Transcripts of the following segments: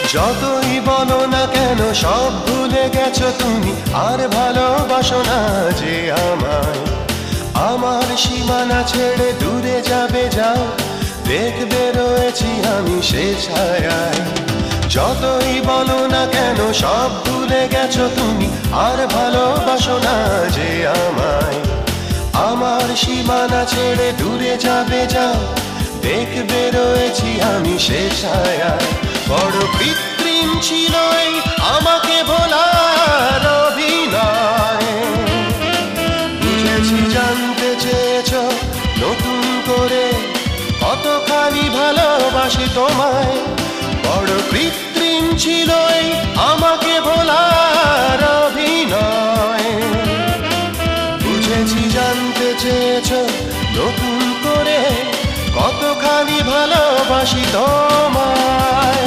যতই বলো না কেন সব ভুলে গেছো তুমি, আর ভালোবাসো না যে আমায়। আমার সীমানা ছেড়ে দূরে যাবে যাও, দেখবে রয়েছি আমি সে ছায়ায়। যতই বলো না কেন সব ভুলে গেছো তুমি, আর ভালোবাসো না যে আমায়। আমার সীমানা ছেড়ে দূরে যাবে যাও, দেখবে রয়েছি আমি সে ছায়ায়। বড় কৃত্রিম ছিল এই আমাকে ভোলার অভিনয়। বুঝেছি জানতে চেয়েছ নতুন করে কতখানি ভালোবাসি তোমায়। বড় কৃত্রিম ছিল এই আমাকে ভোলার অভিনয়। বুঝেছি জানতে চেয়েছ নতুন করে কতখানি ভালোবাসি তোমায়।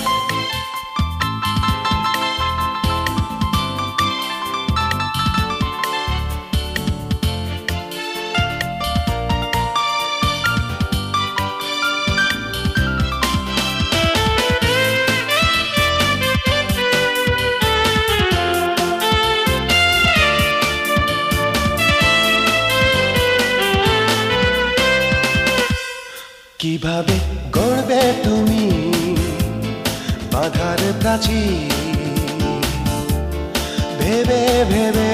কিভাবে গড়বে তুমি বাধার প্রাচীর, ভেবে ভেবে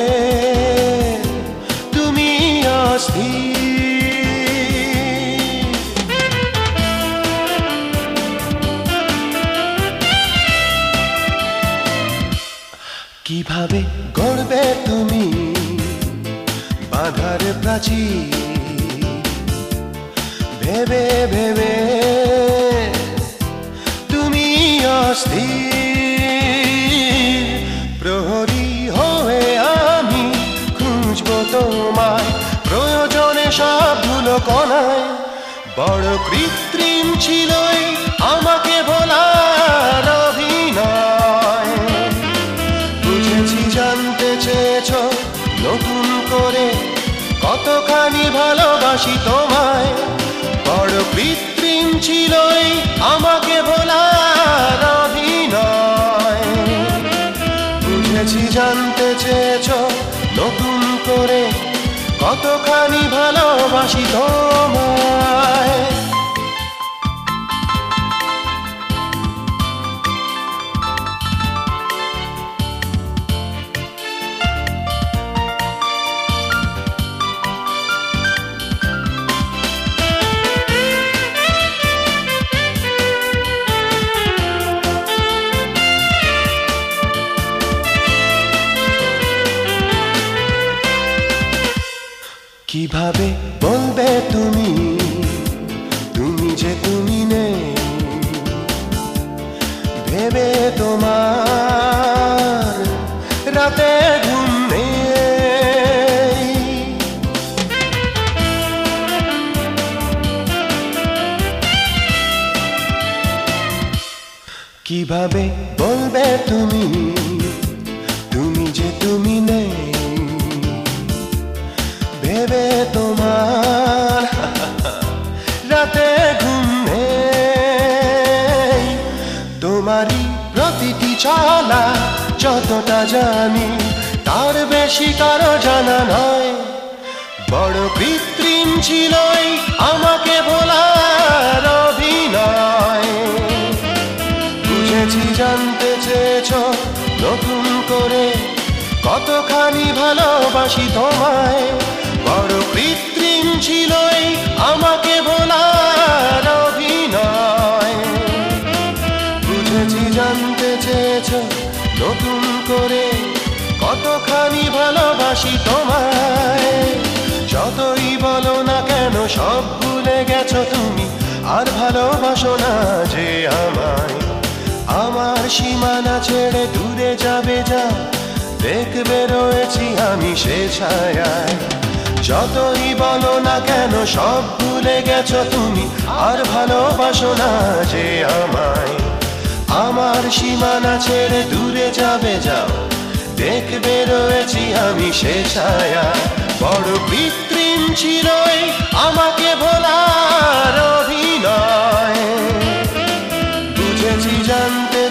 তুমি অস্থির। কিভাবে গড়বে তুমি বাধার প্রাচীর, ভেবে ভেবে তুমি অস্থির। প্রহরী হয়ে আমি খুঁজবো তোমায়, প্রয়োজনে সব ধুলো কণায়। বড় কৃত্রিম ছিল এই আমাকে ভোলার অভিনয়। বুঝেছি জানতে চেয়েছ নতুন করে কতখানি ভালোবাসি তোমায়। বড় কৃত্রিম ছিল এই আমাকে ভোলার অভিনয়। বুঝেছি জানতে চেয়েছ নতুন করে কতখানি ভালোবাসি তোমায়। কিভাবে বলবে তুমি, তুমি যে তুমি নেই, ভেবে তোমার রাতে ঘুম নেই। কিভাবে বলবে তুমি, তুমি যে তুমি নেই, ভেবে তোমার রাতে ঘুম নেই। তোমারই প্রতিটি চলা যতটা জানি, তার বেশি কারো জানা নয়। বড় কৃত্রিম ছিল এই আমাকে ভোলার অভিনয়। বুঝেছি জানতে চেয়েছ নতুন করে কতখানি ভালোবাসি তোমায়। বড় কৃত্রিম ছিল এই আমাকে ভোলার অভিনয়। বুঝেছি জানতে চেয়েছ নতুন করে কতখানি ভালোবাসি তোমায়। যতই বলো না কেন সব ভুলে গেছো তুমি, আর ভালোবাসো না যে আমায়। আমার সীমানা ছেড়ে দূরে যাবে যাও, দেখবে রয়েছি আমি সে ছায়ায়। যতই বলো না কেন সব ভুলে গেছো তুমি, আর ভালোবাসো না যে আমায়। আমার সীমানা ছেড়ে দূরে যাবে যাও, দেখবে রয়েছি আমি সে ছায়ায়। বড় কৃত্রিম ছিল এই আমাকে ভোলার অভিনয়। বুঝেছি জানতে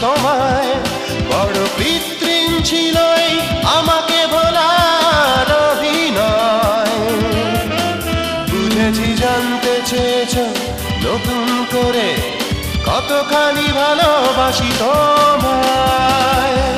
তোমায়, বড় কৃত্রিম ছিল এই আমাকে ভোলার অভিনয়। বুঝেছি জানতে চেয়েছ নতুন করে কতখানি ভালোবাসি তোমায়।